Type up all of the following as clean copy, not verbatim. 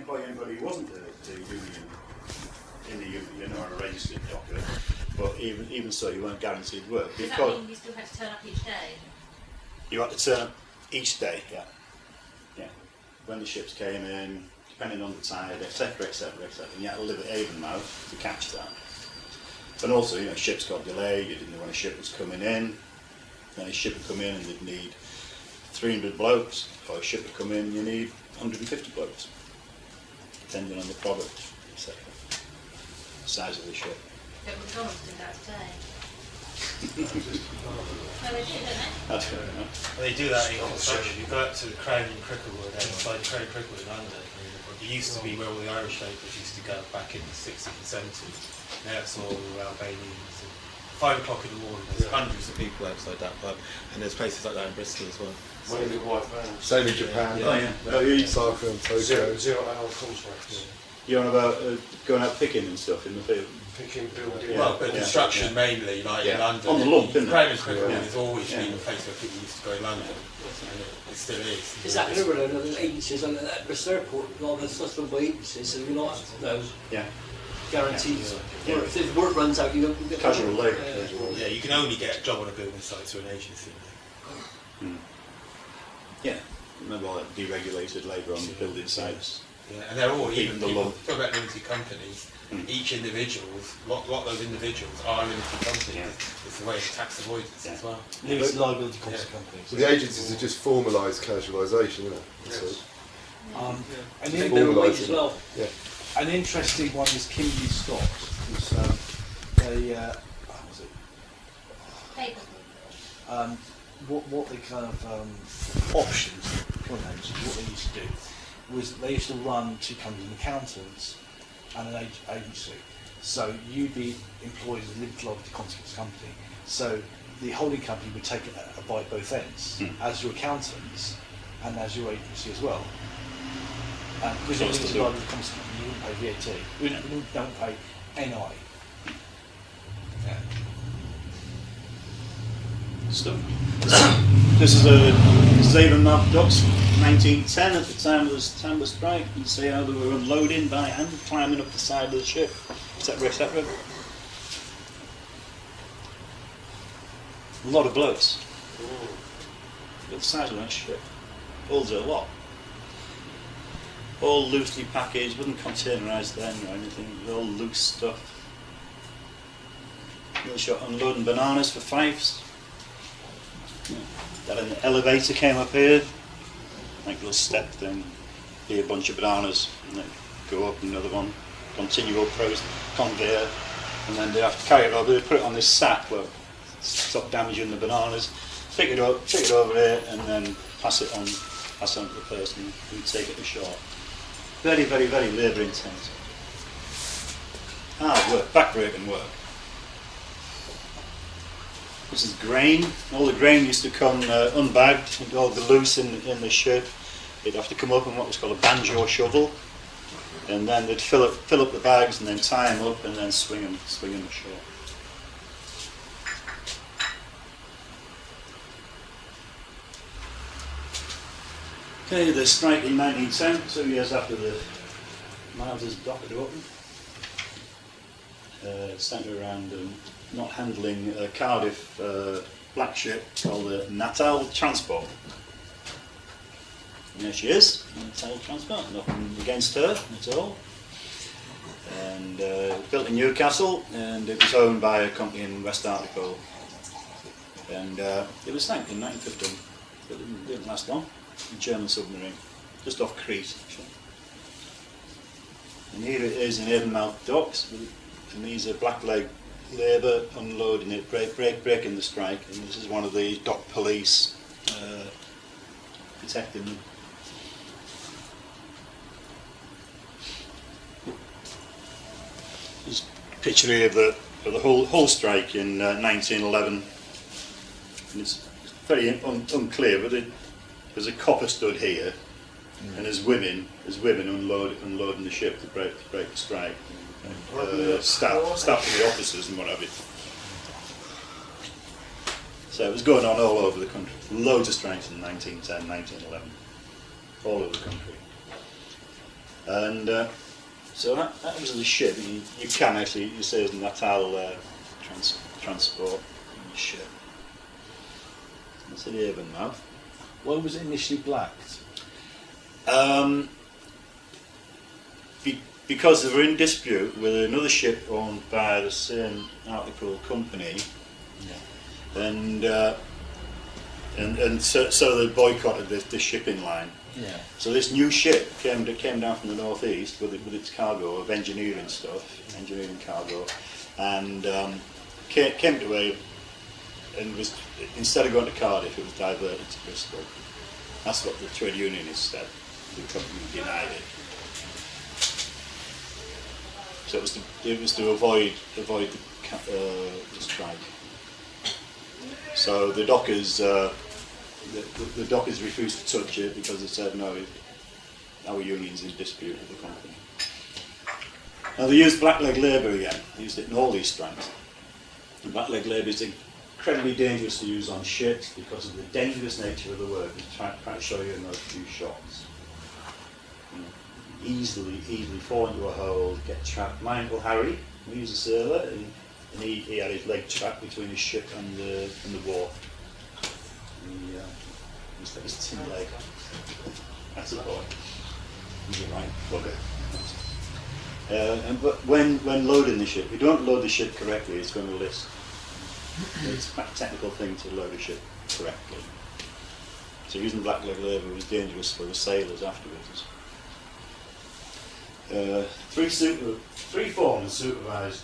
employ anybody who wasn't a union, in the union or a registered docker, but even so, you weren't guaranteed work. Does that mean you still had to turn up each day? You had to turn up each day, yeah. When the ships came in, depending on the tide, etc., etc., etc. And you had to live at Avonmouth to catch that. And also, you know, ships got delayed. You didn't know when a ship was coming in. Then a ship would come in and they'd need 300 blokes, or a ship would come in, you need 150 blokes, depending on the product, etc. Size of the ship. But McDonald's did that today. No, they do, don't they? That's fair enough. They do that in construction. You go up to Crane and Cricklewood, outside Crane and Cricklewood in London. It used to be where all the Irish labourers used to go back in the 60s and 70s. Now it's all Albanians. 5 o'clock in the morning, there's hundreds of people outside that pub, and there's places like that in Bristol as well. Same in Japan. Osaka and Tokyo. 0 hour contracts. You're on about going out picking and stuff in the field? Picking, building. Well, but construction mainly, like in London. On the lump, isn't it? Crane and Cricklewood has always been a place where people used to go in London, and it still is. Is that everywhere? There's agencies on that Bristol Airport, all the stuff run by agencies, so you're not guaranteed. If the work runs out, you don't get Casual labour. Yeah, you can only get a job on a building site through an agency. Yeah, remember all that deregulated labour on the building sites. Yeah, and they're all, even the people law. talk about limited companies, each individual, a lot of those individuals are limited companies. It's the way of tax avoidance as well. limited liability companies. So the agencies have just formalised casualisation, isn't it? Yes. And the minimum wage as well. Yeah. An interesting one is Kimberley Stocks. They what the kind of options, what they used to do was they used to run two companies, an accountants and an agency. So you'd be employed as a limited liability consequence company. So the holding company would take a bite both ends, as your accountants and as your agency as well. Because you're limited liability consequence, you wouldn't pay VAT. You don't pay NI. Stuff. This is Avonmouth docks, 1910. At the time of the strike, you can see how they were unloading by hand, climbing up the side of the ship, etc., etc. A lot of blokes. Look at the size of that ship. Holds a lot. All loosely packaged, wasn't containerised then or anything. It was all loose stuff. Little shot unloading bananas for fifes. Then an elevator came up here, like a little step thing. Here, a bunch of bananas, and then go up another one. Continual conveyor, and then they have to carry it over. They put it on this sack, look, stop damaging the bananas. Pick it up, take it over here, and then pass it on to the person who take it ashore. Very, very, very labour intensive. Hard work, back-breaking work. This is grain. All the grain used to come unbagged, it'd all be loose in the ship. They'd have to come up in what was called a banjo shovel, and then they'd fill up the bags and then tie them up and then swing them ashore. Okay, the strike in 1910, 2 years after the Miles's dock had opened. Centred around not handling a Cardiff black ship called the Natal Transport. And there she is, Natal Transport, nothing against her at all. And built in Newcastle, and it was owned by a company in West Hartlepool. And it was sank in 1915, but it didn't last long. A German submarine, just off Crete actually. And here it is in Avonmouth docks, and these are blackleg labour unloading it, breaking the strike, and this is one of the dock police protecting them. There's a picture here of the whole strike in 1911, and it's very unclear, but there's a copper stood here, and there's women unloading the ship to break the strike. Staff and the officers and what have you. So it was going on all over the country. Loads of strikes in 1910, 1911, all over the country. And so that was the ship. You can actually, you say it's Natal transport on the ship. That's at Avonmouth. Why was it initially blacked? Because they were in dispute with another ship owned by the same Hartlepool company, and so they boycotted the shipping line. Yeah. So this new ship came down from the northeast with its cargo of engineering stuff, engineering cargo, and came to Avon, and was, instead of going to Cardiff, it was diverted to Bristol. That's what the trade unionists said. The company denied it. So it was to avoid the strike. So the dockers the dockers refused to touch it because they said no, our union's in dispute with the company. Now they used blackleg labour again. They used it in all these strikes. And blackleg labour is incredibly dangerous to use on ships because of the dangerous nature of the work. I'm trying to show you in those few shots. Easily fall into a hole, get trapped. My Uncle Harry, he was a sailor, and he had his leg trapped between his ship and the wharf. He's got his tin leg. That's a boy. He's a right bugger. But when loading the ship, if you don't load the ship correctly, it's going to list. It's quite a technical thing to load a ship correctly. So using blackleg labour was dangerous for the sailors afterwards. Three foremen supervised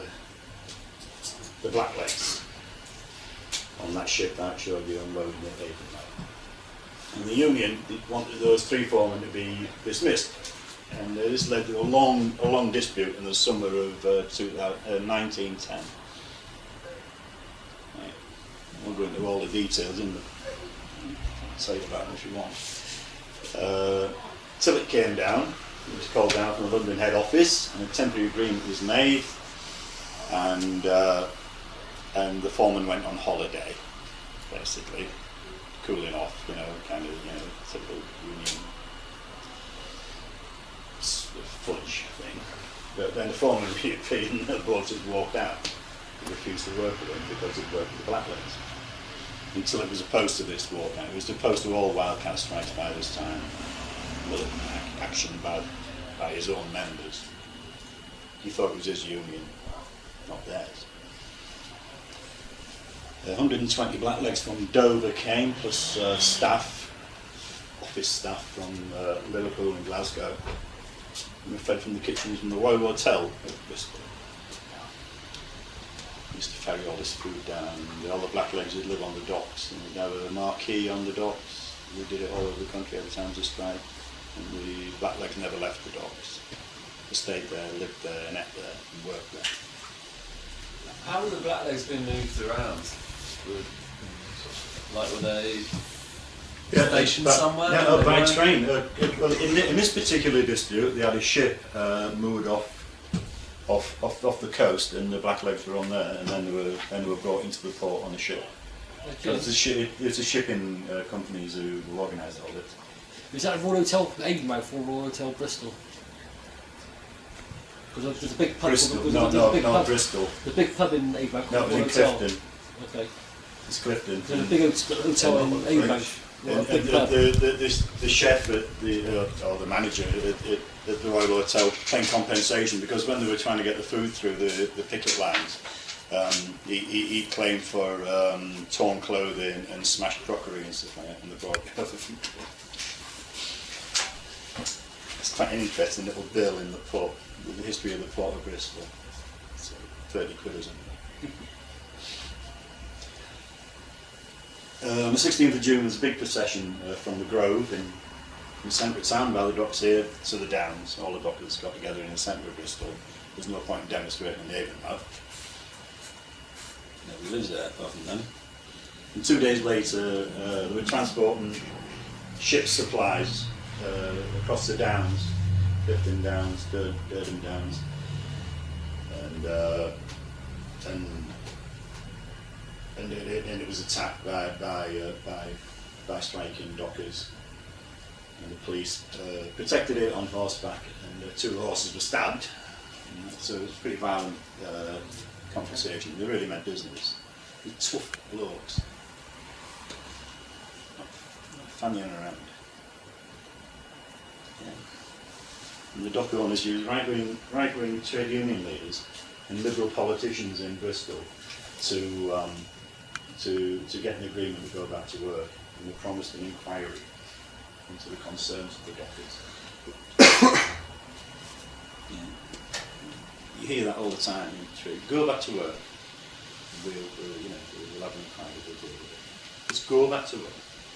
the blacklegs on that ship that I showed you unloading at Avonmouth. And the union wanted those three foremen to be dismissed, and this led to a long dispute in the summer of 1910. Right. I won't go into all the details in the. I'll tell you about them if you want. Till it came down. It was called down from the London head office, and a temporary agreement was made, and the foreman went on holiday, basically, cooling off, kind of, typical union fudge thing. But then the foreman reappeared and the board just walked out. He refused to work with him because he'd worked with the blacklegs. Until it was opposed to this walkout. It was opposed to all wildcat strikes by this time. Militant action by his own members. He thought it was his union, not theirs. 120 blacklegs from Dover came, plus office staff from Liverpool and Glasgow. And were fed from the kitchens from the Royal Hotel at Bristol. Used to ferry all this food down, and all the blacklegs would live on the docks, and we'd have a marquee on the docks. We did it all over the country every time there's a strike. And the blacklegs never left the docks. They stayed there, lived there, ate there, and worked there. How have the blacklegs been moved around? Were they stationed somewhere? Yeah, by train. Well, in this particular dispute, they had a ship moored off the coast, and the blacklegs were on there, and then they were brought into the port on a ship. Okay. It's the shipping companies who organised all this. Was that Royal Hotel Avonmouth or Royal Hotel Bristol? Because there's a big pub. Bristol. Bristol. The big pub in Avonmouth. No, in Clifton. Okay. It's Clifton. There's a big hotel in Avonmouth. The chef or the manager at the Royal Hotel claimed compensation because when they were trying to get the food through the picket lines, he claimed for torn clothing and smashed crockery and stuff like that, and they brought it over from. It's quite an interesting little bill in the port, with the history of the port of Bristol. It's 30 quid or something. On the 16th of June, there's a big procession from the Grove in the centre of town by the docks here to the Downs. All the dockers got together in the centre of Bristol. There's no point in demonstrating in Avonmouth. Nobody lives there apart from them. And 2 days later, they were transporting ship supplies across the Downs, Clifton Downs, Durham Downs, and it was attacked by striking dockers, and the police protected it on horseback and 2 horses were stabbed. So it was a pretty violent confrontation. They really meant business. They're tough blokes. Not fannying around. Yeah. And the dock owners used right-wing trade union leaders and liberal politicians in Bristol to get an agreement to go back to work, and they promised an inquiry into the concerns of the dockers. Yeah. You hear that all the time in trade. Go back to work. We'll have an inquiry. We'll deal with it. Just go back to work.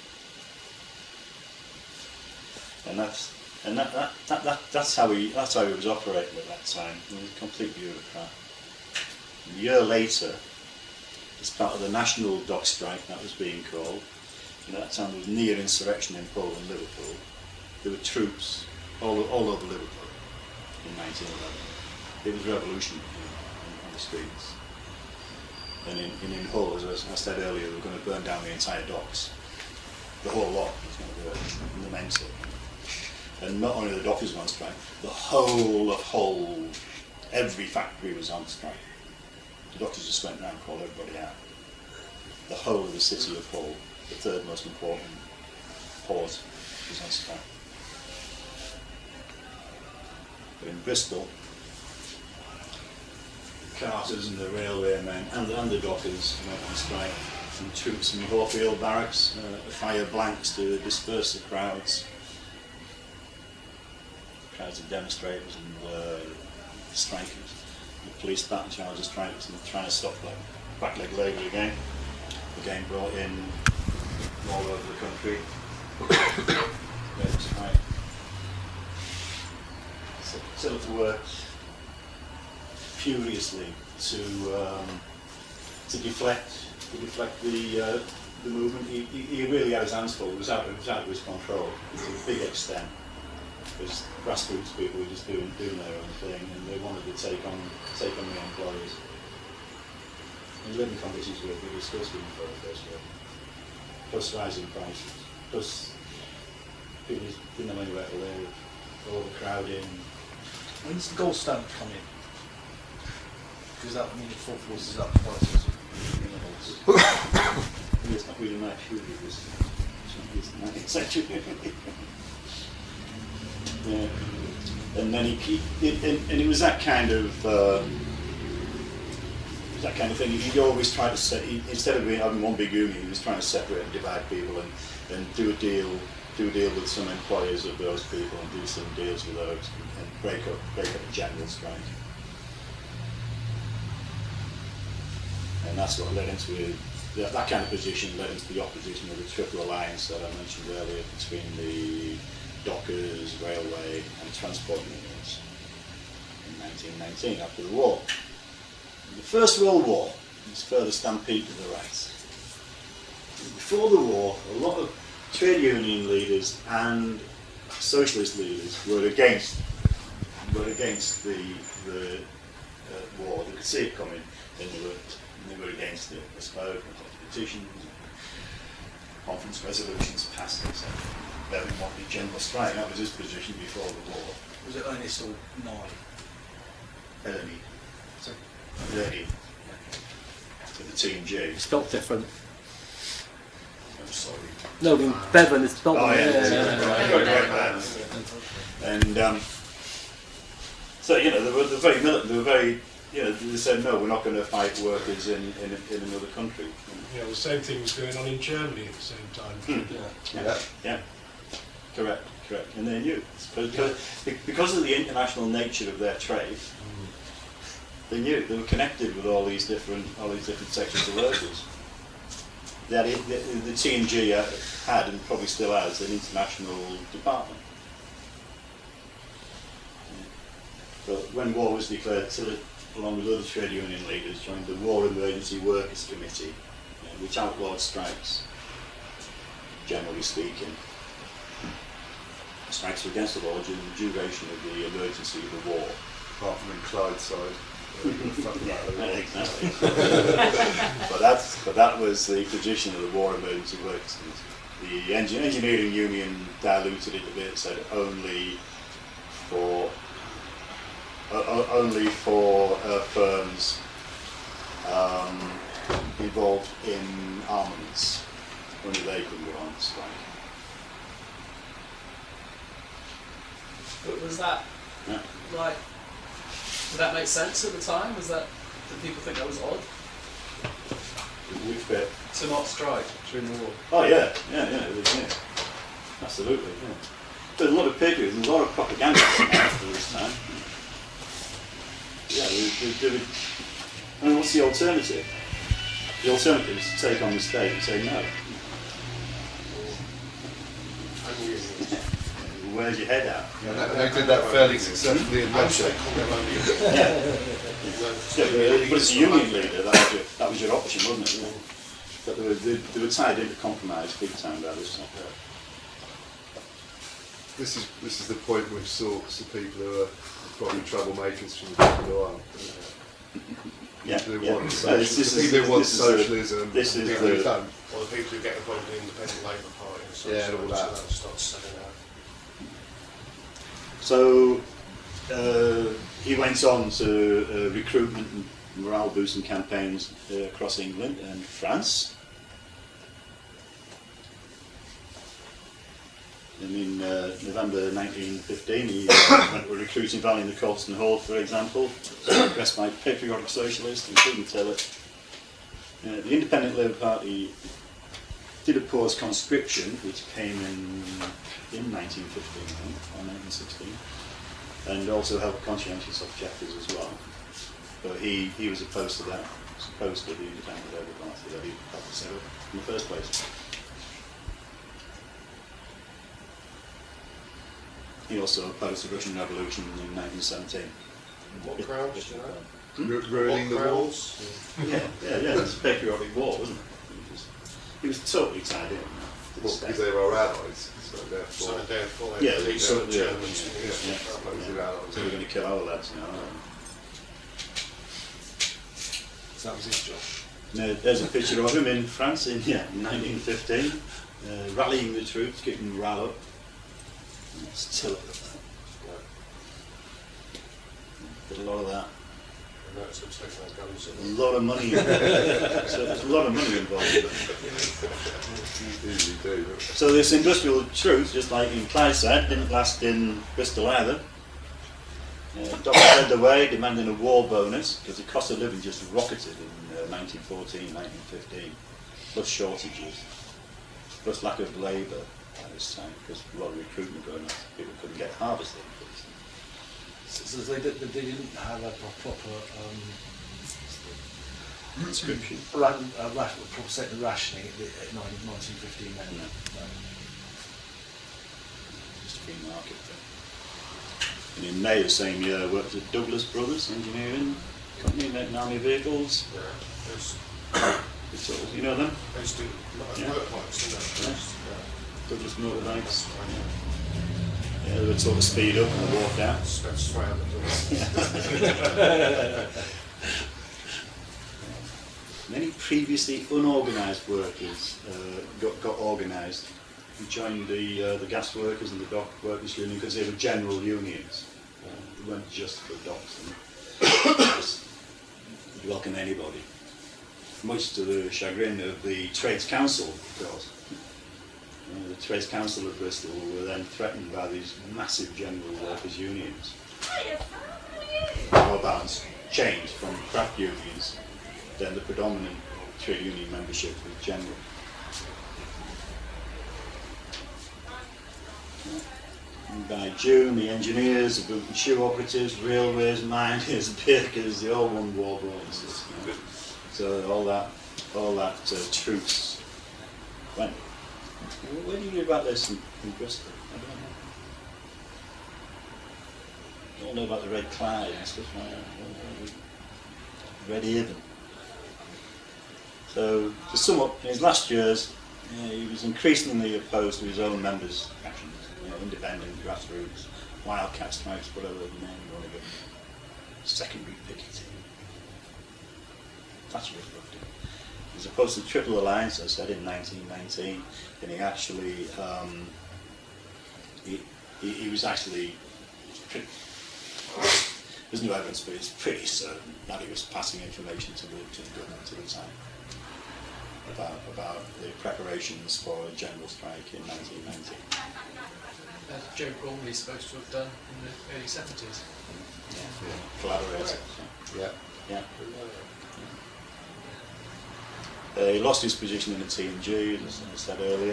And that's how he was operating at that time. He was a complete bureaucrat. A year later, as part of the national dock strike that was being called, at that time there was near insurrection in Hull and Liverpool. There were troops all over Liverpool in 1911. It was revolutionary on the streets. And in Hull, as I said earlier, they were going to burn down the entire docks. The whole lot was going to burn, and the men too. And not only the dockers were on strike, the whole of Hull, every factory was on strike. The doctors just went around and called everybody out. The whole of the city of Hull, the third most important port, was on strike. But in Bristol, the carters and the railway men and the dockers went on strike. And troops from Horfield Barracks fired blanks to disperse the crowds. Crowds of demonstrators and strikers. The police baton charges trying to stop Black Leg Labour again brought in all over the country. Strike. So Tillotson worked furiously to deflect the movement. He really had his hands full. It was out of his control to a big extent. Because grassroots people were just doing their own thing, and they wanted to take on the employers. And living conditions were disgusting for the first year. Plus rising prices, plus people didn't have anywhere to live, overcrowding. When does the gold standard come in? Because that means the full force is up prices of minerals. It's not really much food, it's the 19th century. Yeah. And then it was that kind of thing. He'd always try to instead of having one big union, he was trying to separate and divide people and do a deal with some employers of those people and do some deals with those and break up a general strike. And that's what led into that kind of position led into the opposition of the Triple Alliance that I mentioned earlier between the dockers, railway and transport unions in 1919 after the war. In the First World War, this further stampede to the right. Before the war, a lot of trade union leaders and socialist leaders were against the war. They could see it coming, and they were against it. They spoke, petitions, conference resolutions passed, etc. They didn't want the general strike. That was his position before the war. Was it Ernest or Nye? Ernie. So, Ernie. For the Team G. It's spelled different. I'm sorry. No, in Bevan it's spelled And so they were very militant. They were very, they said no, we're not going to fight workers in another country. Yeah, the same thing was going on in Germany at the same time. Yeah. Correct. And they knew because of the international nature of their trade. They knew they were connected with all these different sections of workers. The TNG had and probably still has an international department. But when war was declared, Tillett, along with other trade union leaders, joined the War Emergency Workers Committee, which outlawed strikes, generally speaking. Strikes were against the law during the duration of the emergency of the war. Apart from in Clydeside. Exactly. but that was the position of the War Emergency Workers Committee. The engineering union diluted it a bit, said only for only for firms involved in armaments. Only they can go on strike. But was that Yeah. like? Did that make sense at the time? Did people think that was odd Which bit? to not strike during the war? Oh yeah, it was, yeah. Absolutely, yeah. There's a lot of patriotism, there's a lot of propaganda after this time. Yeah, they would, I mean, what's the alternative? The alternative is to take on the state and say no. Where's your head at? And they did that fairly successfully in Russia. But as a union leader, that was your option, wasn't it? But they were tied into compromise big time by this time. This is the point we've saw people who are probably troublemakers from the people on. People who want socialism. This is people who don't. Or the people who get involved in the Independent Labour Party and stuff. Yeah, and all that. Starts selling out. So he went on to recruitment and morale boosting campaigns across England and France. And in November 1915, he went to a recruiting rally in the Colston Hall, for example, pressed by patriotic socialists, including Tillett. The Independent Labour Party did oppose conscription, which came in 1915, I think, or 1916, and also held conscientious objectors as well. But he was opposed to that. He was opposed to the Independent Labour Party that he helped set up in the first place. He also opposed the Russian Revolution in 1917. What grounds, do you know? Ruining the What war. grounds? Yeah, it's a patriotic war, wasn't it? He was totally tied in. to the Well, state. because they were our allies, so therefore. So therefore, Yeah, police so- the yeah, Germans. yeah. Supposed allies. So we're going to kill our lads now. So that was his job. Now, there's a picture of him in France in 1915, rallying the troops, keeping morale up. That's Tillett. Did a lot of that. And that's what's taking our guns A in. lot of money. So there's a lot of money involved in it. Usually do. So this industrial truth, just like Clyde said, didn't last in Bristol either. Doctors led the way, demanding a war bonus, because the cost of living just rocketed in 1914, 1915, plus shortages, plus lack of labour at this time, because a lot of recruitment going on, people couldn't get harvesting. So they didn't have a proper Conscription. proper set of rationing at 1915 then. No. No. Just a free market thing. And in May of the same year, I worked at Douglas Brothers Engineering Company, making army vehicles. Yeah, there's, You know them? they used to do Yeah. motorbikes, didn't they? Douglas motorbikes. Yeah, they would sort of speed up and walk out. That's right. Yeah. Many previously unorganised workers got organised and joined the gas workers and the dock workers union because they were general unions. They weren't just for docks. They'd welcome anybody. Much to the chagrin of the Trades Council, of course. The Trades Council of Bristol were then threatened by these massive general workers' unions. Power balance changed from craft unions, then the predominant trade union membership was general. And by June, the engineers, the boot and shoe operatives, railways, miners, bakers, they all won war bonuses. You know. So all that truce went. Where do you read about this in Bristol? I don't know. You all know about the Red Clyde and stuff like that. Red Haven. So, to sum up, in his last years, he was increasingly opposed to his own members' actions, independent, grassroots, wildcat strikes, whatever name you want to give them. Secondary picketing. That's what loved him. As opposed to the Triple Alliance, as I said, in 1919, and he actually, he was actually There's no evidence, but it's pretty certain that he was passing information to the government at the time about the preparations for a general strike in 1990. Joe Bromley's supposed to have done in the early 70s. Collaborator. Yeah. Yeah. He lost his position in the T&G, as I said earlier.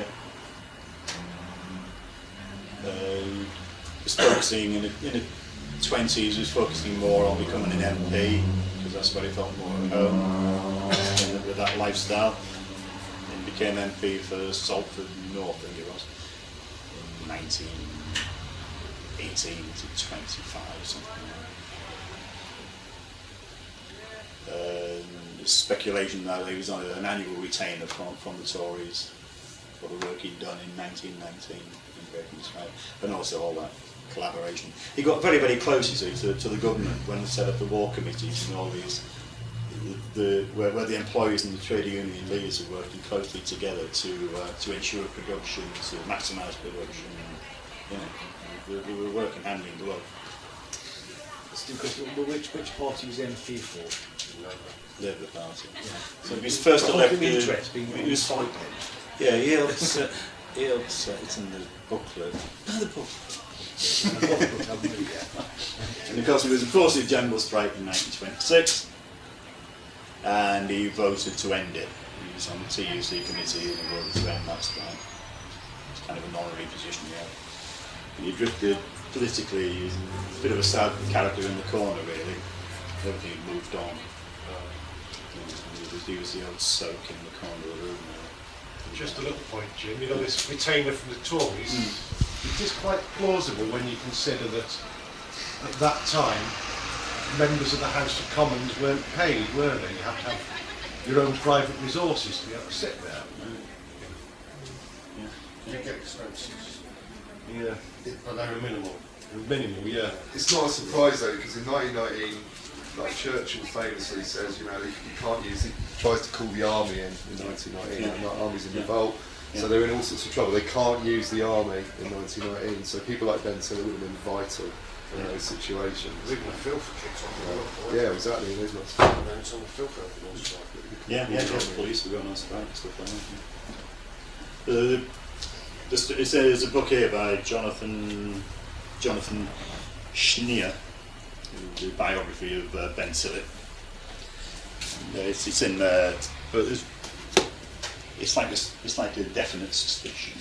He was focusing in the 20s, he was focusing more on becoming an MP, because that's where he felt more at home with that lifestyle. And became MP for Salford North, I think it was, in 1918 to 25, something like that. There's speculation that he was on an annual retainer from the Tories for the work he'd done in 1919 in breaking the strike, and also all that collaboration. He got very, very close, you see, to the government when they set up the war committees and all these, where the employees and the trade union leaders are working closely together to ensure production, to maximise production. You know, they were working hand in glove. Which party was MP for? Labour Party. Yeah. So he was first elected. He was fighting. Yeah, he helped. It's in the booklet. The booklet. And of course, he was opposed to the general strike in 1926, and he voted to end it. He was on the TUC committee and he voted to end that strike. It's kind of an honorary position he had. And he drifted politically. He was a bit of a sad character in the corner, really. Everything had moved on. He was the old soak in the corner of the room. Just a little point, Jim. You know, this retainer from the Tories, it is quite plausible when you consider that at that time, members of the House of Commons weren't paid, were they? You have to have your own private resources to be able to sit there. You get expenses. Yeah, but they were minimal. Minimal, yeah. It's not a surprise though, because in 1919, like Churchill famously says, you know, you can't use it. Tries to call the army in 1919, and the army's in revolt, so they're in all sorts of trouble. They can't use the army in 1919, so people like Ben said it would have been vital in those situations. Even the filth kits on the yeah, exactly. Those lots of some of the filth kits. Yeah, police were going on strike, stuff like that. There's a book here by Jonathan Schneer, the biography of Ben Sillett. It's in there, but it's like a definite suspicion.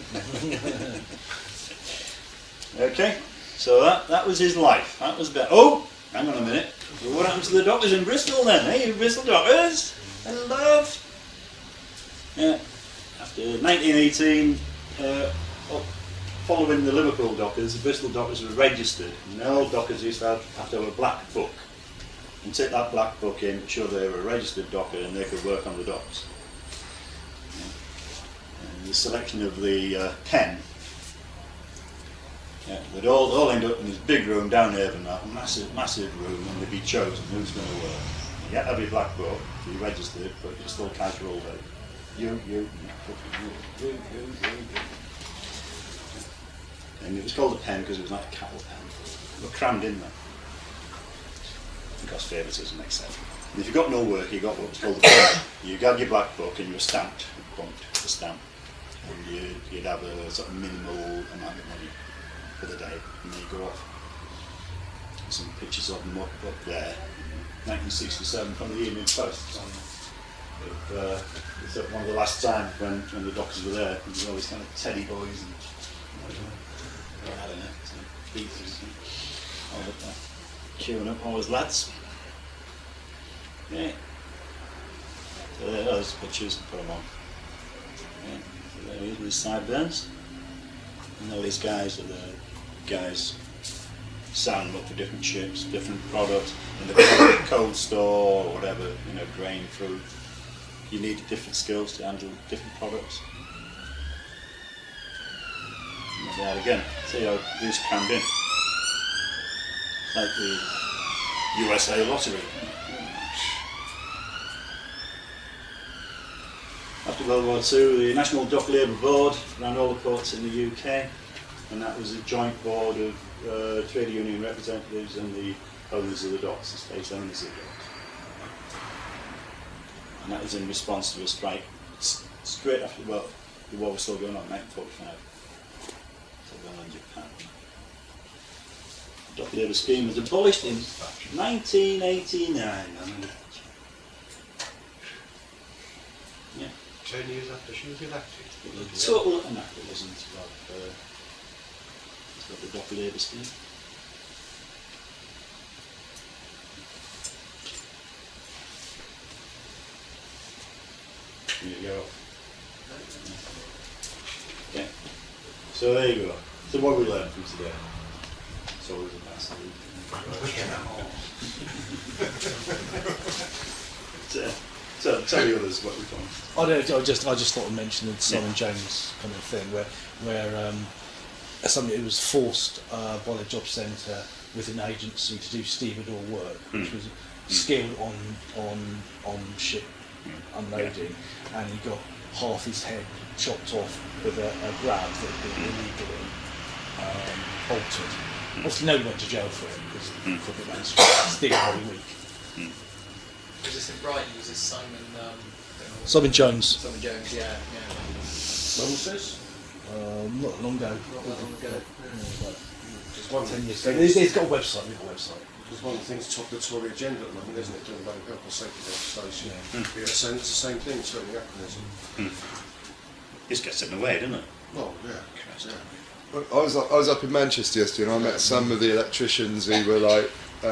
Okay, so that was his life. That was better. Oh, hang on a minute. What happened to the doctors in Bristol then? Hey, you Bristol doctors? Hello. Yeah. After 1918, following the Liverpool dockers, the Bristol dockers were registered. And the old dockers used to have to have a black book. And take that black book in to show they were a registered docker and they could work on the docks. Yeah. And the selection of the pen, they'd all end up in this big room down Avonmouth, a massive room, and they'd be chosen who's going to work. You had to have your black book, you registered, but you're still casual though. You. And it was called a pen because it was like a cattle pen. They were crammed in there. Because favouritism, etc. And if you got no work, you got what was called a pen. You got your black book and you were stamped, bumped the stamp. And you'd have a sort of minimal amount of money for the day, and then you go off. Some pictures of them up there, 1967 from the Evening Post. It's one of the last times when the dockers were there, and there were all these kind of teddy boys and I don't know, some beaters and all of that. Queuing up all his lads. Yeah. So there are those pictures, put them on. Yeah. So there he is with his sideburns. And all these guys are the guys signing them up for different ships, different products. In the cold store or whatever, you know, grain, fruit. You need different skills to handle different products. And there again, see how these crammed in. Like the USA lottery. After World War II, the National Dock Labour Board ran all the ports in the UK, and that was a joint board of trade union representatives and the owners of the docks, the space owners of the docks. And that was in response to a strike straight after the war was still going on, 1945. So going on in Japan. The dock labour scheme was abolished in 1989. Yeah. 10 years after she was elected. Total anachronism of the dock labour scheme. There you go. Okay. So there you go. So what we learned from today? It's always a bastard. So tell the others what we found. I just thought I'd mention the Simon Jones kind of thing where somebody who was forced by the job centre with an agency to do stevedore work, which was skilled on ship unloading, and he got half his head chopped off with a grab that had been illegally altered. Obviously nobody went to jail for it because the corporate management steal every week. Was this in Brighton? Was this Simon? Simon Jones. Simon Jones, yeah. When was this? Not long ago. Not that long ago. It's one 10 years thing. ago. He's got a website. We've got a website. It's one of the things top of the Tory agenda at the moment, isn't it? Doing about health and safety legislation. Yeah. It's the same thing, certainly anachronism. This gets in the way, doesn't it? Well, yeah. I was up in Manchester yesterday, and I met some of the electricians who were like,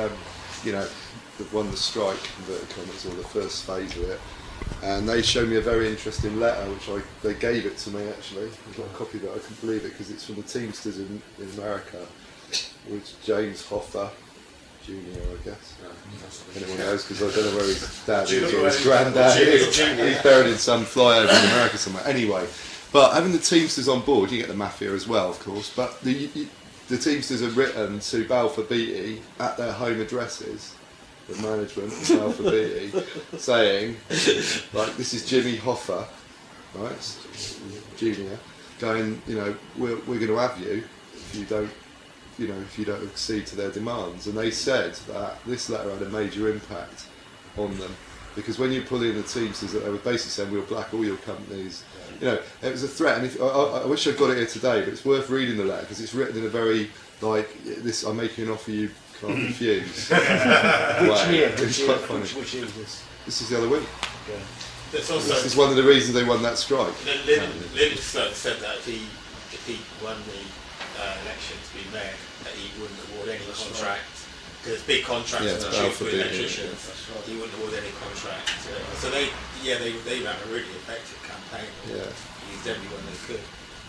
that won the strike, inverted commas, or the first phase of it. And they showed me a very interesting letter, which they gave it to me actually. I've got a copy of it. I couldn't believe it because it's from the Teamsters in America, which James Hoffa Jr. I guess. Anyone knows, because I don't know where his dad is or his granddad is. He's buried in some flyover in America somewhere. Anyway, but having the Teamsters on board, you get the mafia as well, of course. But the Teamsters are written to Balfour Beatty at their home addresses. The management of Balfour Beatty saying, like, this is Jimmy Hoffa, right, Junior, going, we're going to have you if you don't accede to their demands. And they said that this letter had a major impact on them, because when you pull in the Teamsters, they were basically saying we'll black all your companies. It was a threat. And I wish I'd got it here today, but it's worth reading the letter because it's written in a very this. I'm making an offer you can't refuse. Which year? It's quite funny. Which year was this? This is the other week. Okay. There's also, This is one of the reasons they won that strike. Livingstone said that if he won the election to be mayor, that he wouldn't award any contract. Because it's big contracts Yeah, and it's cheap for Balfour Beatty, electricians. He wouldn't award any contract. So they ran a really effective campaign. Yeah. He used everyone they could.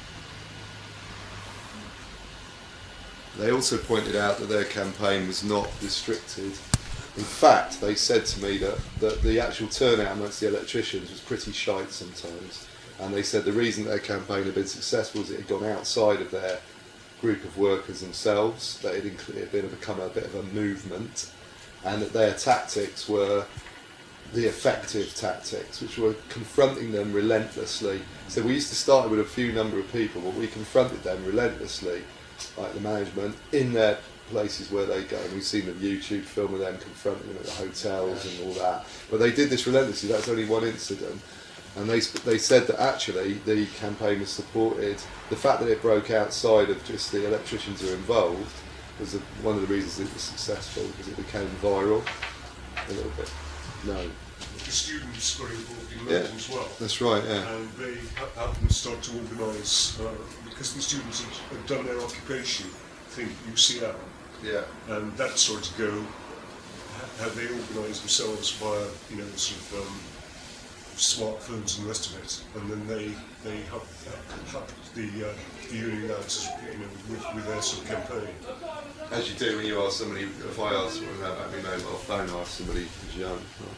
They also pointed out that their campaign was not restricted. In fact, they said to me that the actual turnout amongst the electricians was pretty shite sometimes. And they said the reason their campaign had been successful is it had gone outside of their group of workers themselves, that it had become a bit of a movement, and that their tactics were the effective tactics, which were confronting them relentlessly. So we used to start with a few number of people, but we confronted them relentlessly, like the management, in their places where they go. And we've seen the YouTube film of them confronting them at the hotels and all that. But they did this relentlessly. That's only one incident. And they said that actually the campaign was supported. The fact that it broke outside of just the electricians who were involved was one of the reasons it was successful, because it became viral a little bit. No. The students got involved in that as well. That's right, yeah. And they happened to start to organise, because the students had done their occupation thing at UCL. Yeah. And that started to go, how they organised themselves via, sort of smartphones and the rest of it. And then they helped the union lads, with their sort of campaign. As you do when you ask somebody, if I ask someone about my mobile phone, I ask somebody who's young.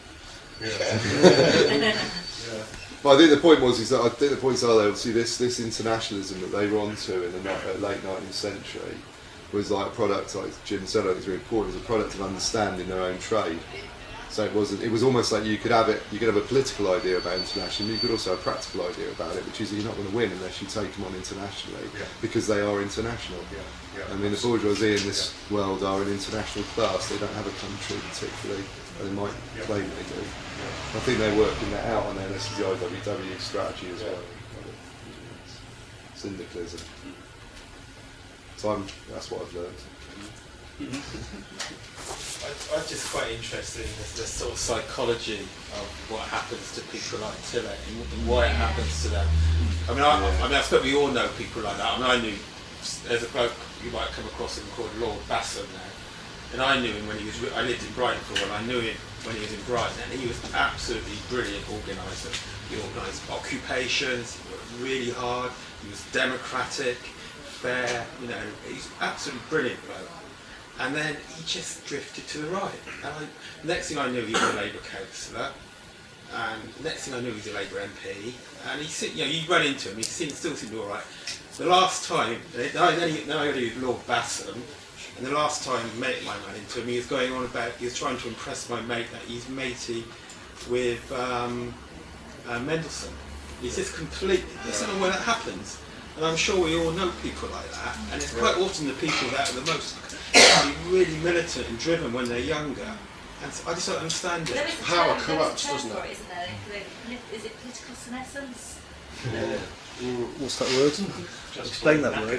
Yeah. But I think the point was that obviously this internationalism that they were onto in the late 19th century was like a product, like Jim said, it's really important, as a product of understanding their own trade. So it was almost like you could have a political idea about international, you could also have a practical idea about it, which is that you're not going to win unless you take them on internationally, because they are international. I mean, the bourgeoisie in this world are an international class. They don't have a country particularly, but they might claim they do. I think they're working that out on there. This is the IWW strategy as well. Syndicalism. So that's what I've learned. I'm just quite interested in the sort of psychology of what happens to people like Tillet and why it happens to them. I mean, I suppose we all know people like that. I mean, I knew there's a bloke you might come across him called Lord Bassam now, and I knew him when he was. I lived in Brighton for a while. I knew him when he was in Brighton, and he was absolutely brilliant organiser. He organised occupations. He worked really hard. He was democratic, fair. You know, he's absolutely brilliant bloke. And then he just drifted to the right. And next thing I knew, he was a Labour councillor. And next thing I knew, he was a Labour MP. And you run into him, he still seemed all right. The last time, then I only Lord Bassam, and the last time a mate of mine ran into him, he was going on about, he was trying to impress my mate that he's matey with Mendelssohn. He's just completely, I don't know where that happens. And I'm sure we all know people like that. And it's quite often the people that are the most really militant and driven when they're younger. And so I just don't understand it. Power corrupts, doesn't it? Isn't there? Is it political senescence? What's that word? Explain that word. But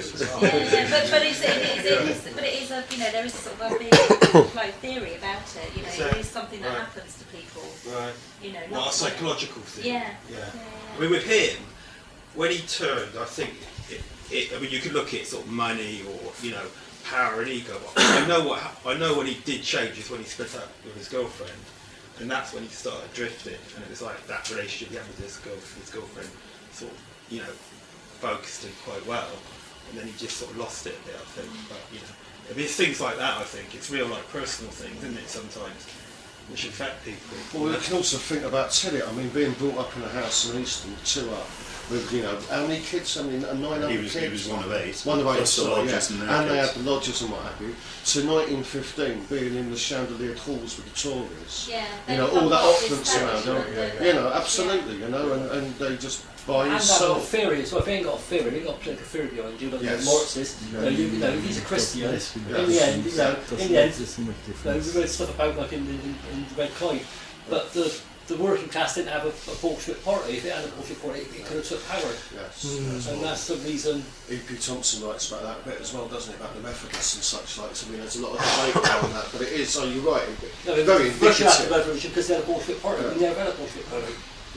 it is a, there is a sort of a big like theory about it. It is something that happens to people. Right. Not a psychological thing. Yeah. I mean, with him, when he turned, I think, I mean, you could look at sort of money or, power and ego. I know when he did change is when he split up with his girlfriend, and that's when he started drifting. And it was like that relationship he had with his girlfriend sort of, focused him quite well, and then he just sort of lost it a bit, I think. But if it's things like that, I think it's real, like personal things, isn't it? Sometimes which affect people. Well, you can also think about Tillet. I mean, being brought up in a house in Easton, 2 up. With, how many kids? I mean, 900 kids. He was one of 8. One of 8, Plus the lodgers and they had the lodgers and what have you. To 1915, being in the chandeliered halls with the Tories. All that opulence around. Absolutely. And they just buy and sell. And theory. So if you ain't got a theory, you got a political theory behind you. Like Marxists, he's a Christian. In the end, we read stuff about like in the Red Kite, but the working class didn't have a Bolshevik party. If it had a Bolshevik party, it could have took power. Yes. And that's the reason. E.P. Thompson writes about that a bit as well, doesn't he? About the Methodists and such like. So, there's a lot of debate around that, but it is. So you're right. Very Russia had the revolution because they had a Bolshevik party. We never had a Bolshevik party.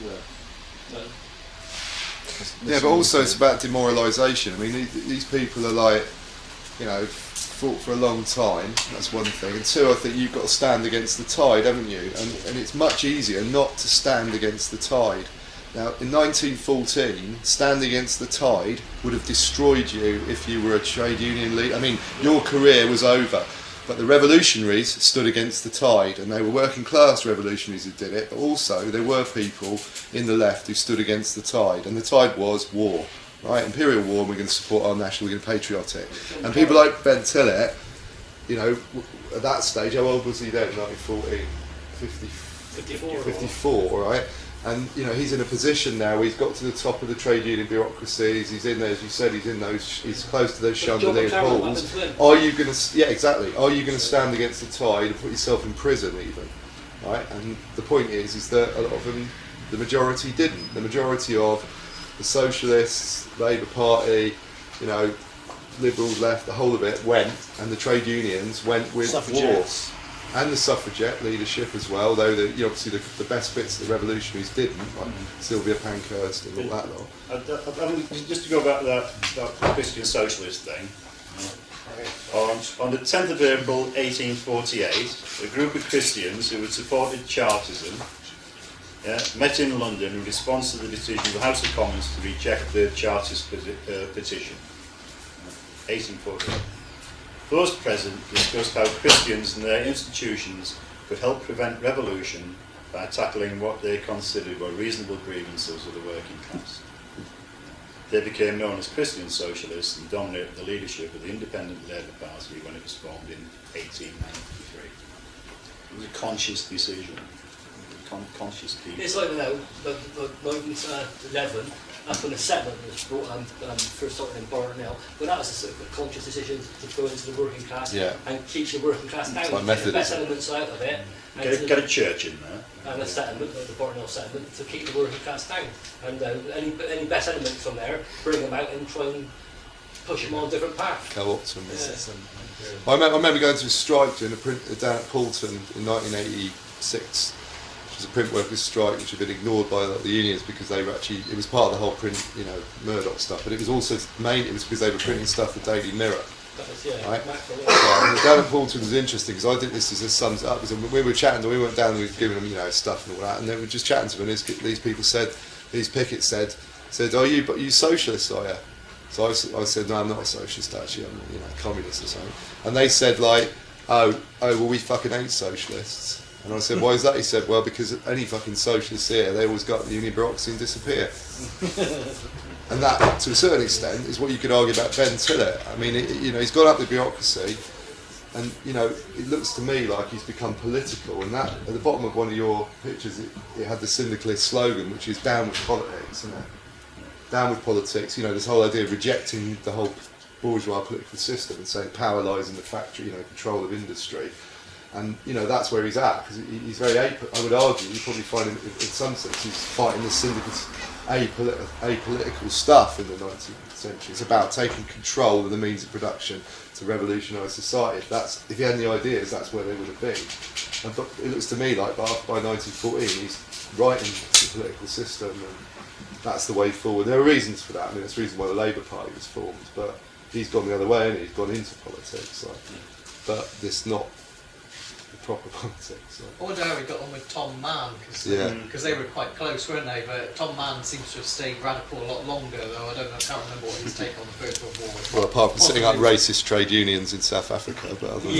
Yeah, but also it's about demoralisation. I mean, these people are like, fought for a long time. That's one thing. And 2, I think you've got to stand against the tide, haven't you? And it's much easier not to stand against the tide. Now, in 1914, standing against the tide would have destroyed you if you were a trade union leader. I mean, your career was over. But the revolutionaries stood against the tide, and they were working class revolutionaries who did it, but also there were people in the left who stood against the tide, and the tide was war, right? Imperial war, and we're going to support our national, we're going to be patriotic. And people like Ben Tillet, at that stage, how old was he then, 1914? 54, right? And he's in a position now where he's got to the top of the trade union bureaucracies. He's in there, as you said, he's close to those chandelier halls. Are you going to? Are you going to stand against the tide and put yourself in prison even? Right. And the point is that a lot of them, the majority didn't. The majority of the socialists, Labour Party, Liberals, left, the whole of it went, and the trade unions went with war. And the suffragette leadership as well, though obviously the best bits of the revolutionaries didn't, like Sylvia Pankhurst and all that lot. Just to go back to that Christian socialist thing, on the 10th of April 1848, a group of Christians who had supported Chartism met in London in response to the decision of the House of Commons to reject the Chartist petition. 1848. Those present discussed how Christians and their institutions could help prevent revolution by tackling what they considered were reasonable grievances of the working class. They became known as Christian Socialists and dominated the leadership of the Independent Labour Party when it was formed in 1893. It was a conscious decision. Conscious people. It's like, the 1911, that's when the settlement was brought first started in Barnell, but that was a sort of conscious decision to go into the working class and keep the working class down, like get the best elements out of it. Get a church in there. And a settlement, the Barnell settlement, to keep the working class down. And any best elements from there, bring them out and try and push them on a different path. Co-opt them. I remember going to a strike doing a print down at Poulton in 1986. Which was a print workers' strike which had been ignored by the unions because they were actually, it was part of the whole print, Murdoch stuff, but it was also it was because they were printing stuff for Daily Mirror. Right? And down at Poulton was interesting because I think this sums it up. Because we were chatting, we went down, we were giving them stuff and all that, and then we were just chatting to them. And these people said, these pickets said, "Are you socialists, are you?" So I said, "No, I'm not a socialist actually. I'm communist or something." And they said "Oh, well, we fucking hate socialists." And I said, "Why is that?" He said, "Well, because any fucking socialists here, they always got the union bureaucracy and disappear." And that, to a certain extent, is what you could argue about Ben Tillett. I mean, he's got up the bureaucracy, and it looks to me like he's become political. And that, at the bottom of one of your pictures, it had the syndicalist slogan, which is "Down with politics," isn't it? Down with politics. This whole idea of rejecting the whole bourgeois political system and saying power lies in the factory, control of industry. And that's where he's at, because he's very I would argue you probably find him in some sense he's fighting the syndicalist apolitical stuff in the 19th century. It's about taking control of the means of production to revolutionise society. If he had any ideas, that's where they would have been. But it looks to me like by 1914 he's writing the political system, and that's the way forward. There are reasons for that. I mean, that's the reason why the Labour Party was formed. But he's gone the other way, and he's gone into politics. But this not proper politics. I wonder how he got on with Tom Mann, because they were quite close, weren't they? But Tom Mann seems to have stayed radical a lot longer, though. I can't remember what his take on the First World War was. Well, apart from setting up racist trade unions in South Africa, but other than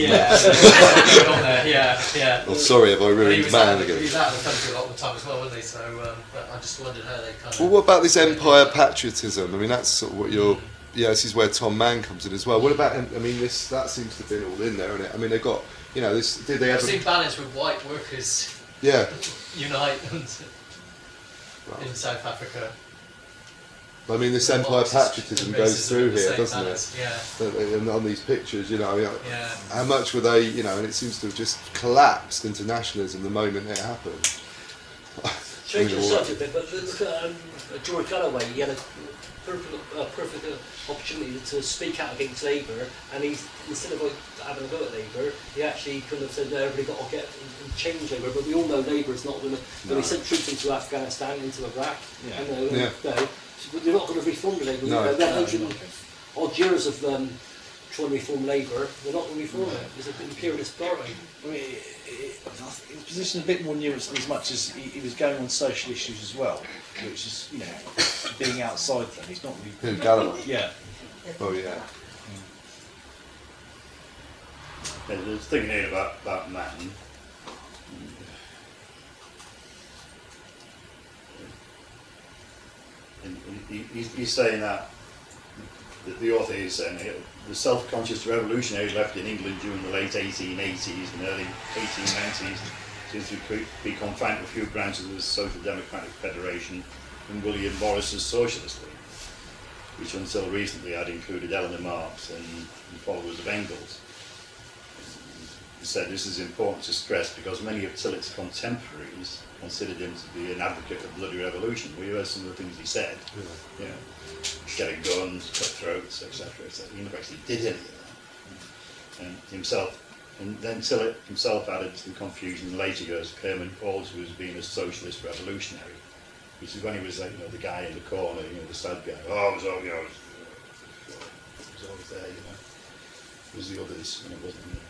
yeah. Well, sorry if I ruined Mann again. He was out of the country a lot of the time as well, wasn't he? So, but I just wondered how they kind of. Well, what about this empire patriotism? I mean, that's sort of what you're. Yeah, this is where Tom Mann comes in as well. What about? I mean, that seems to have been all in there, isn't it? I mean, they've got. This. Did they ever? I've seen banners with white workers. Yeah. Unite in South Africa. I mean, this empire patriotism goes through here, doesn't it? Yeah. And on these pictures, how much were they? And it seems to have just collapsed into nationalism the moment it happened. Changing the subject a bit, but look at George Galloway. He had a perfect opportunity to speak out against Labour, and instead of having a go at Labour, he actually could have said, "No, everybody got to get and change Labour." But we all know Labour is not going to. When he sent troops into Afghanistan, into Iraq, they're not going to reform Labour. No. They're 100 odd years of trying to reform Labour. They're not going to reform it. It's an imperialist party. I mean, his position is a bit more nuanced, as much as he was going on social issues as well, which is being outside them. He's not really. Who, Galloway? Yeah. Oh yeah. There's thinking here about Mann. He's saying that the author is saying the self-conscious revolutionaries left in England during the late 1880s and early 1890s seems to be confined to a few branches of the Social Democratic Federation and William Morris's Socialist League, which until recently had included Eleanor Marx and followers of Engels. He said this is important to stress because many of Tillett's contemporaries considered him to be an advocate of bloody revolution. We heard some of the things he said. Getting guns, cutthroats, etc. He never actually did any of that. And then Tillett himself added to the confusion in later years, claiming also as being a socialist revolutionary, which is when he was the guy in the corner, the sad guy. Oh, it was always there, It was the others when it wasn't me.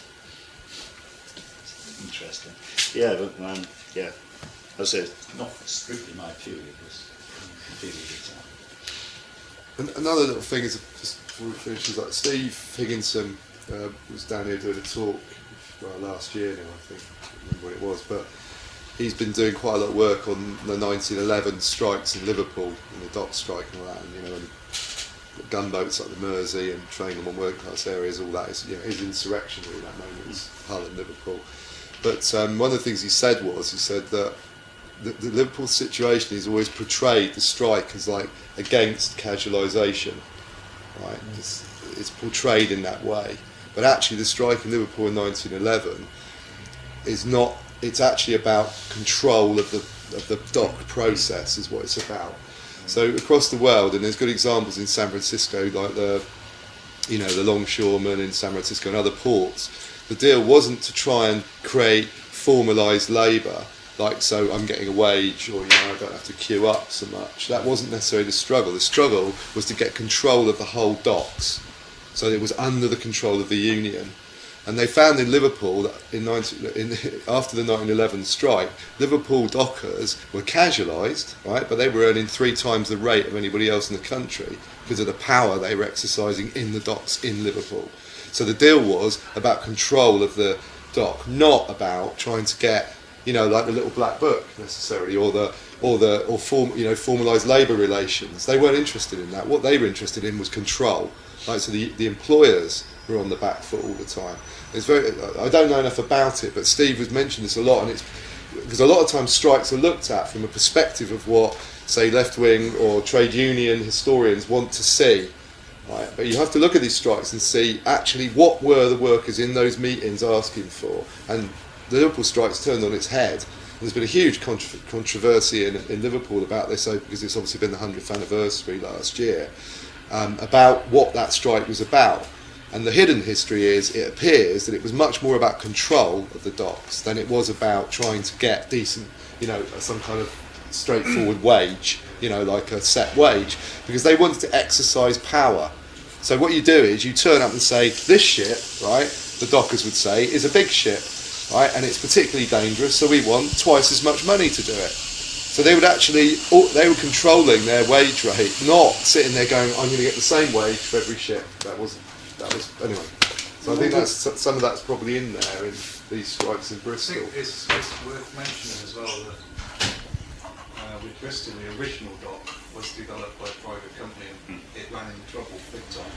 Interesting. Yeah, but as I said, not strictly my period, it was completely the time. And another little thing is, just before we finish, is like Steve Higginson was down here doing a talk last year now, I think, I can't remember when it was, but he's been doing quite a lot of work on the 1911 strikes in Liverpool, and the dock strike and all that, and gunboats like the Mersey and training them on working class areas, all that is his insurrection really, that moment was Hull and Liverpool. But one of the things he said that the Liverpool situation is always portrayed, the strike, as like against casualisation, right? It's portrayed in that way. But actually the strike in Liverpool in 1911 is not, it's actually about control of the dock process is what it's about. So across the world, and there's good examples in San Francisco, like the longshoremen in San Francisco and other ports, the deal wasn't to try and create formalised labour, like so I'm getting a wage or I don't have to queue up so much. That wasn't necessarily the struggle. The struggle was to get control of the whole docks. So it was under the control of the union. And they found in Liverpool that after the 1911 strike, Liverpool dockers were casualised, right? But they were earning 3 times the rate of anybody else in the country because of the power they were exercising in the docks in Liverpool. So the deal was about control of the dock, not about trying to get, like the little black book necessarily, or formalised labour relations. They weren't interested in that. What they were interested in was control. Like, so the employers were on the back foot all the time. I don't know enough about it, but Steve has mentioned this a lot, and it's because a lot of times strikes are looked at from a perspective of what, say, left-wing or trade union historians want to see. Right? But you have to look at these strikes and see actually what were the workers in those meetings asking for. And the Liverpool strikes turned on its head. There's been a huge controversy in Liverpool about this, because it's obviously been the 100th anniversary last year, about what that strike was about. And the hidden history is, it appears that it was much more about control of the docks than it was about trying to get decent, some kind of straightforward wage, like a set wage, because they wanted to exercise power. So what you do is you turn up and say, this ship, right, the dockers would say, is a big ship, right, and it's particularly dangerous, so we want twice as much money to do it. So they were controlling their wage rate, not sitting there going, I'm going to get the same wage for every ship. That was anyway. So I think some of that's probably in there in these strikes in Bristol. I think it's worth mentioning as well that with Bristol, the original dock was developed by a private company, and it ran into trouble big time,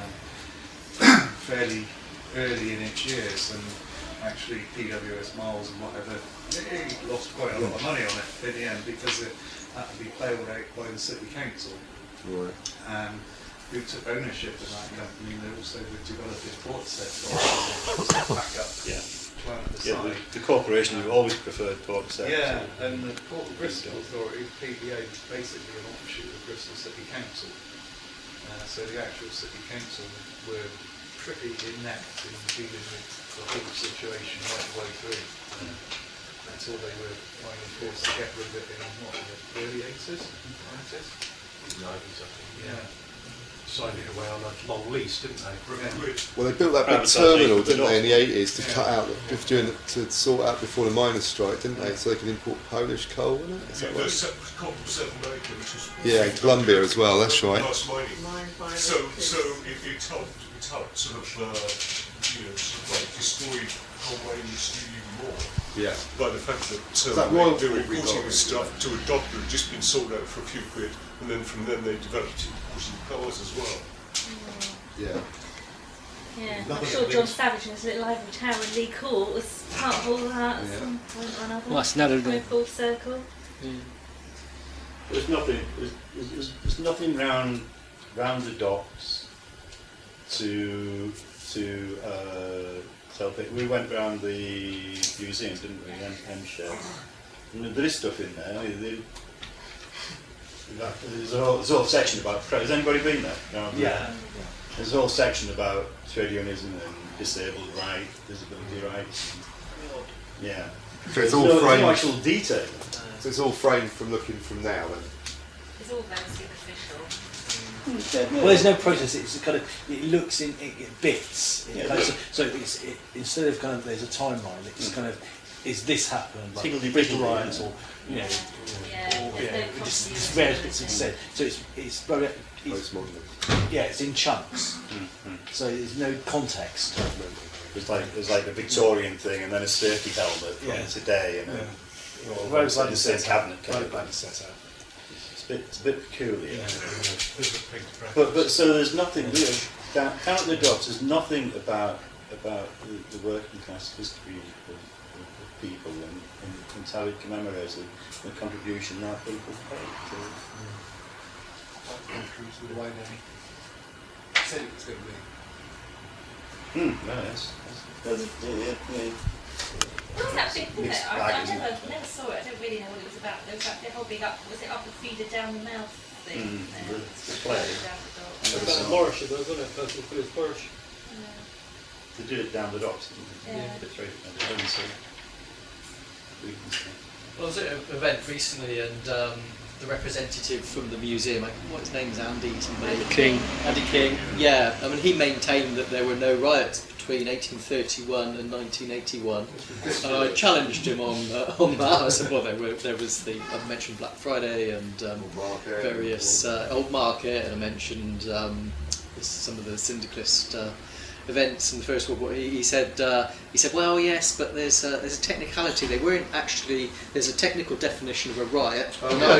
fairly early in its years, and actually PWS Miles and whatever, it lost quite a lot of money on it in the end because it had to be bailed out by the city council. Right. Who took ownership of that company, and they also would develop this port sector back up. Yeah. Yeah, the corporation who always preferred port sector. Yeah, and the Port of Bristol Authority, PBA, was basically an offshoot of Bristol City Council. So the actual City Council were pretty inept in dealing with the whole situation right the way through. Until they were finally forced to get rid of it in the early 80s, 90s? 90s, I think. Yeah. Signed it away on a long lease, didn't they? Well, they built that big terminal, didn't they, in the 80s to cut out, to sort out before the miners' strike, didn't they? So they could import Polish coal, wasn't it? Is that right? Yeah, Colombia as well. That's right. So it helped sort of like destroy coal miners even more. Yeah. By the fact that they were importing this stuff to a dock that had just been sold out for a few quid, and then from then they developed importing powers as well. Yeah. Yeah, I'm sure John Savage and his little ivory tower in Lee Court was part of all that at some point or another. Well, that's another Going full circle. There's nothing round the docks to tell people. We went round the museum, didn't we? M Shed. And there is stuff in there. There's a whole section about. Has anybody been there? Yeah. There's a whole section about trade unionism and disabled rights, disability rights. Yeah. So it's all framed. There's no actual detail. So it's all framed from looking from now. Then. It's all very superficial. Well, there's no process. It's kind of, it looks in bits. So instead of kind of there's a timeline. It's kind of, is this happened? Like Bristol riots, or just various bits of said. So it's in chunks. So there's no context. It's like a Victorian thing, and then a sturkey helmet from today, and Rose the same cabinet. Set out. It's a bit peculiar. But so there's nothing really down at the docks. There's nothing about about the working class history of people and how it commemorates the contribution that people paid to. Why then? Said it was going to be. No, yeah. What was that big thing Mixed there? bag, I isn't never saw it. I don't really know what it was about. There was that whole big was it up the feeder down the mouth thing? The play. Down the dog. About Morris, wasn't it? Personal Phillips Morris. They did it down the docks, didn't they? Yeah. The three, I don't see. Well, I was at an event recently, and the representative from the museum, what his name's Andy somebody? Andy King. Yeah, I mean, he maintained that there were no riots between 1831 and 1981. And I challenged him on that. I said, well, there was the I mentioned Black Friday and various Old Market, and I mentioned some of the syndicalist events in the First World War. He said, well, yes, but there's a technicality. They weren't actually. There's a technical definition of a riot.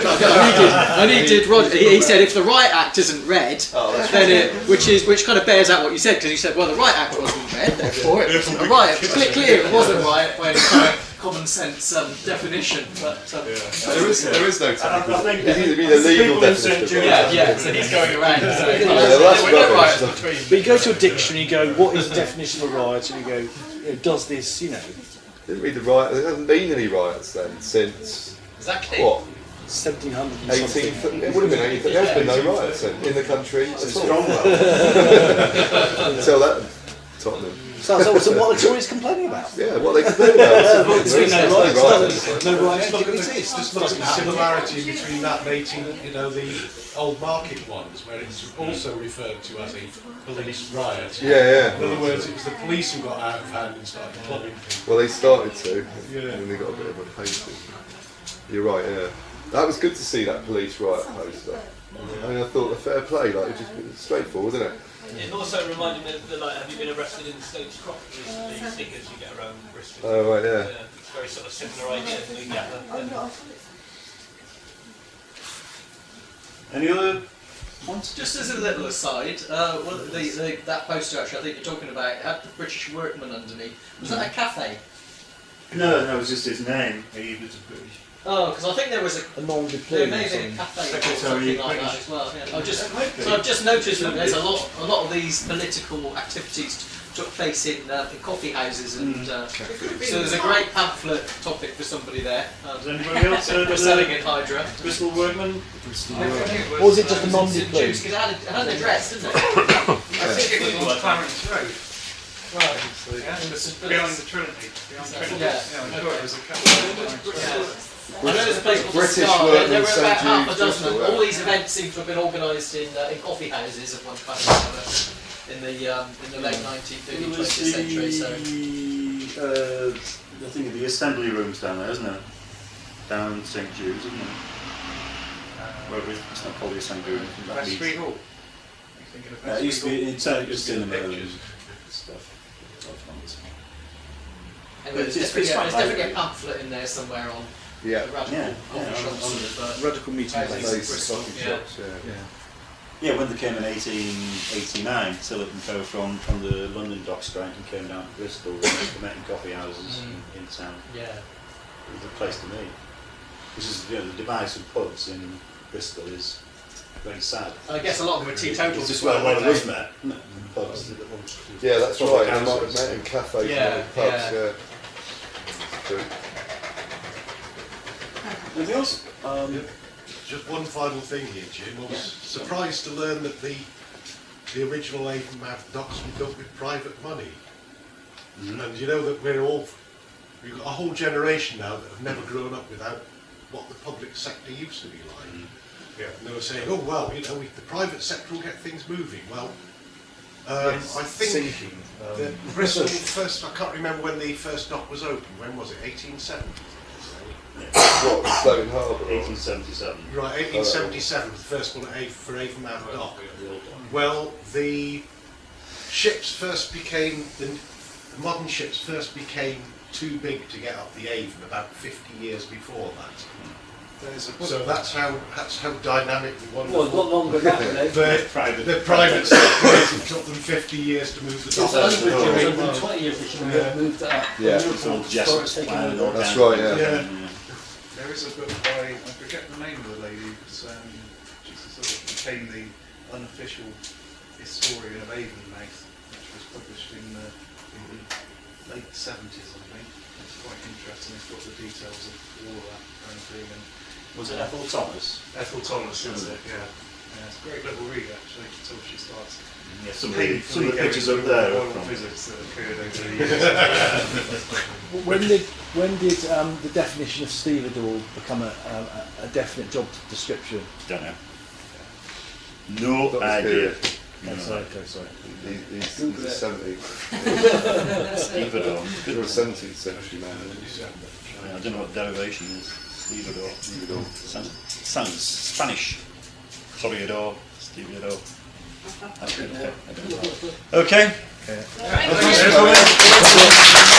He said if the Riot Act isn't read, then which kind of bears out what you said, because you said, well, the Riot Act wasn't read, therefore it wasn't a riot. Clear, it wasn't a riot by any common sense definition. But there is no technical. I think it's either a legal definition. Yeah. So he's going around. There were no riots between. But you go to a dictionary, you go, what is the definition of a riot? And you go, does this, Didn't read the riot. There hasn't been any riots then since Exactly. what? 1700 and 18. something. It would have been 18. There has been no riots then in the country. It's at all. Cromwell. Tell that Tottenham. So what are the Tories complaining about? Yeah, what they complain about. No riots. Look at the similarity between that and the Old Market ones, where it's also referred to as a police riot. Yeah. In other words, it was the police who got out of hand and started clubbing people. Well, they started to, Yeah. and then they got a bit of a pasted. You're right, yeah. That was good to see that police riot poster. I mean, I thought a fair play, like, it just straightforward, isn't it? It also reminded me of the, have you been arrested in the States Crop? The stickers you get around Bristol. Oh, right, yeah. It's very sort of similar idea. You get them. Any other points? Just as a little aside, that poster actually I think you're talking about had the British Workman underneath. Was that a cafe? No, it was just his name. He was a British. Oh, because I think there was A non-deployment. there may be a cafe or something like that as well. Yeah. I've just noticed that there's a lot of these political activities took place in coffee houses, and so there's a great pamphlet topic for somebody there. Does anybody else We're selling in Hydra. Bristol Workman? Or was it just a non-deployment? Because it had an address, didn't it? I think it was on Clarence Road. Right. Behind the Trinity. Yeah. I thought it was a couple. I know there's a place called British the Star. Workman There were about St. half a Jude's, dozen. Bristol, All these events seem to have been organised in coffee houses of one kind or another in the late 19th, early 20th century. So I think of the assembly rooms down there, isn't it? Down St. Jude's, isn't it? Well, it's not called the assembly room. West Street Hall. It used to be it's cinema and stuff. anyway, there's definitely a pamphlet in there somewhere on Yeah. the radical coffee shops. Radical meeting Place, places. coffee Yeah. shops, yeah. Yeah, when they came in 1889, Tillett and Co. from the London dock strike and came down to Bristol, they were making coffee houses in town. Yeah. It was a place to meet. This is the demise of pubs in Bristol is very sad. I guess a lot of them were teetotals. It's just as well, where one of weren't us they? met. Pubs. Yeah, that's Public right. They might have houses. met in cafes Yeah, and pubs, yeah. yeah. True. Anything else? Just one final thing here, Jim. I was surprised to learn that the original Avonmouth docks were built with private money. And you know that we've got a whole generation now that have never grown up without what the public sector used to be like. Yeah. And they were saying, oh well, the private sector will get things moving. Well, I think Sinking. the Bristol first, I can't remember when the first dock was opened. When was it? 1870? What, Sloane Harbour? 1877. Right, 1877 was the first one for Avonmouth Dock. Well, the modern ships first became too big to get up the Avon about 50 years before that. So that's how dynamic we want. Well, not longer than that, The private sector it took them 50 years to move the It's dollars. 120 years they should have moved that up. Yeah. It's all Jessup's plan and all That's that. right, yeah. There is a book by, I forget the name of the lady, she sort of became the unofficial historian of Avonmouth, which was published in the late 70s, I think. It's quite interesting, it's got the details of all of that kind of thing. And Was it Ethel Thomas? Ethel Thomas, that's it, yeah. Yeah, it's a great little read actually, until she starts Yeah, some of the painfully pictures going up through there all are the from. physics that occurred over the years. When did the definition of stevedore become a definite job description? Don't know. No That was idea. here. No, Sorry, sorry. He's the 70s. Stevedore. You're a 17th century man. I don't know what derivation is. Stevedore. Sounds Spanish. Toreador. Stevedore. I don't know. Okay. Thank you.